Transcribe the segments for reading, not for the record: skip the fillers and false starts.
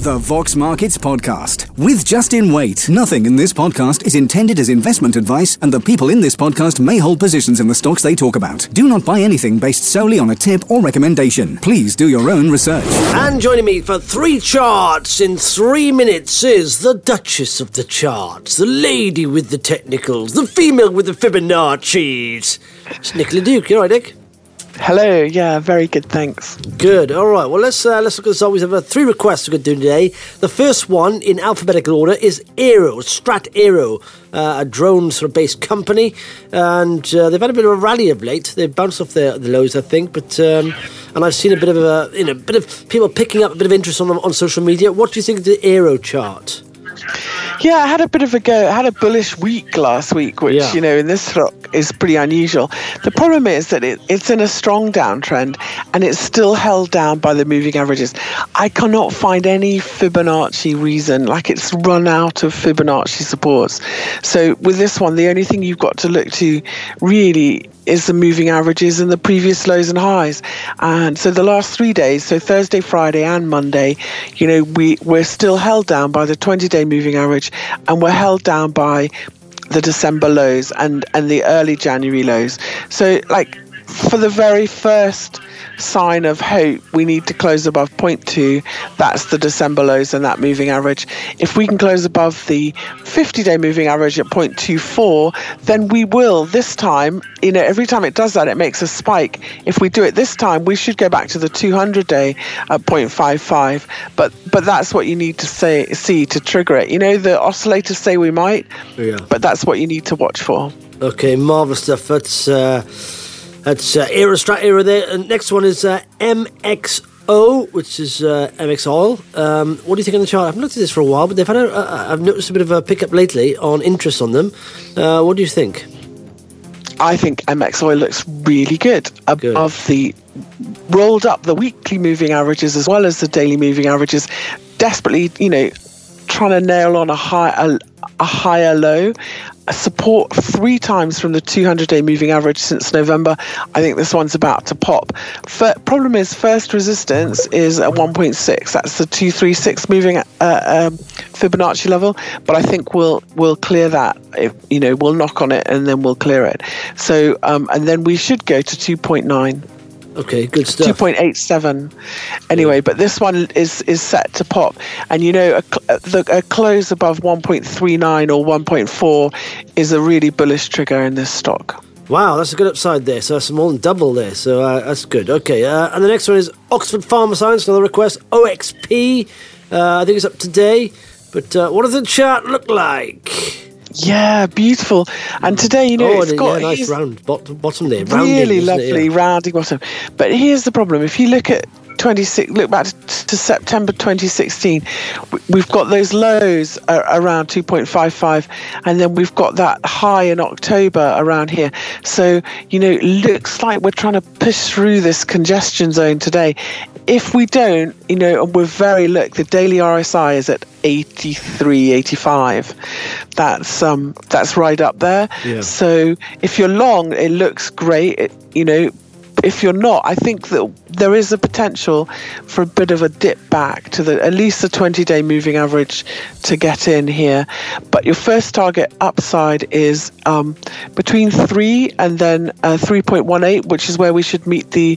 The Vox Markets Podcast with Justin Waite. Nothing in this podcast is intended as investment advice, and the people in this podcast may hold positions in the stocks they talk about. Do not buy anything based solely on a tip or recommendation. Please do your own research. And joining me for 3 charts in 3 minutes is the Duchess of the Charts, the lady with the technicals, the female with the Fibonacci's. It's Nicola Duke. You all right, Nick? Hello, yeah, very good, thanks. Good, all right. Well, let's look at this. We have 3 requests we could do today. The first one, in alphabetical order, is Aero, Strat Aero, a drone sort of based company, and they've had a bit of a rally of late. They've bounced off the lows, I think, but and I've seen a bit of people picking up a bit of interest on social media. What do you think of the Aero chart? Yeah, I had a bit of a go. I had a bullish week last week, which, in this stock is pretty unusual. The problem is that it's in a strong downtrend and it's still held down by the moving averages. I cannot find any Fibonacci reason, like it's run out of Fibonacci supports. So with this one, the only thing you've got to look to really is the moving averages and the previous lows and highs. And so the last 3 days, so Thursday, Friday and Monday, we're still held down by the 20-day moving average, and we're held down by the December lows and the early January lows. So for the very first sign of hope, we need to close above 0.2. That's the December lows and that moving average. If we can close above the 50-day moving average at 0.24, then we will this time, every time it does that, it makes a spike. If we do it this time, we should go back to the 200-day at 0.55. But that's what you need to see to trigger it. The oscillators say we might, but that's what you need to watch for. Okay, marvellous stuff. That's Aero, Strat Aero there. And next one is MXO, which is MX Oil. What do you think on the chart? I haven't looked at this for a while, but they've had I've noticed a bit of a pickup lately on interest on them. What do you think? I think MX Oil looks really good. Above the rolled up the weekly moving averages as well as the daily moving averages. Desperately, trying to nail on a higher low. Support 3 times from the 200-day moving average since November. I think this one's about to pop. Problem is, first resistance is at 1.6. That's the 236 moving Fibonacci level. But I think we'll clear that. We'll knock on it and then we'll clear it. So and then we should go to 2.9. Okay, good stuff. 2.87. Anyway, but this one is set to pop. And, a close above 1.39 or 1.4 is a really bullish trigger in this stock. Wow, that's a good upside there. So that's more than double there. So that's good. Okay, and the next one is Oxford Pharmaceuticals, another request, OXP. I think it's up today. But what does the chart look like? Yeah, beautiful. And today, it's got nice round bottom there. Really lovely rounding bottom. But here's the problem. If you look at look back to September 2016, we've got those lows around 2.55, and then we've got that high in October around here. So, looks like we're trying to push through this congestion zone today. If we don't, and we're the daily RSI is at 83, 85. That's right up there. Yeah. So if you're long, it looks great. If you're not, I think that there is a potential for a bit of a dip back to at least the 20-day moving average to get in here. But your first target upside is between 3 and then 3.18, which is where we should meet the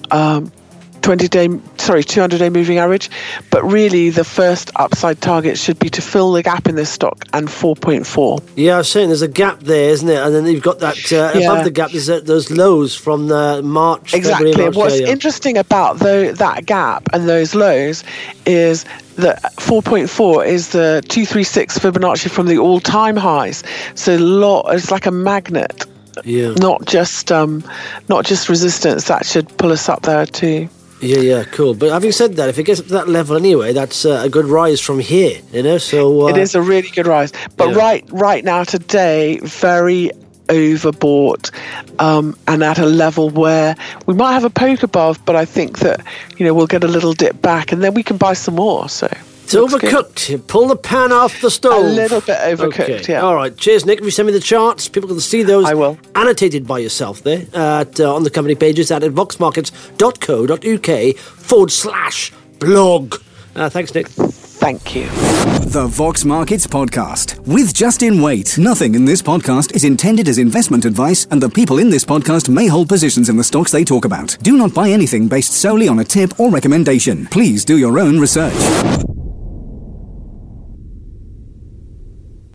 200-day moving average. But really, the first upside target should be to fill the gap in this stock and 4.4. Yeah, I was saying there's a gap there, isn't it? And then you've got that above the gap, there's those lows from March. Exactly. February, March, what's interesting about that gap and those lows is that 4.4 is the 236 Fibonacci from the all-time highs. So it's like a magnet. Yeah. Not just resistance. That should pull us up there too. Yeah, cool. But having said that, if it gets up to that level anyway, that's a good rise from here, So it is a really good rise. But right now, today, very overbought, and at a level where we might have a poke above, but I think that we'll get a little dip back, and then we can buy some more. So It's overcooked. Good. Pull the pan off the stove. A little bit overcooked, yeah. All right. Cheers, Nick. If you send me the charts, people can see those. I will. Annotated by yourself there on the company pages at voxmarkets.co.uk/blog. Thanks, Nick. Thank you. The Vox Markets Podcast with Justin Waite. Nothing in this podcast is intended as investment advice, and the people in this podcast may hold positions in the stocks they talk about. Do not buy anything based solely on a tip or recommendation. Please do your own research.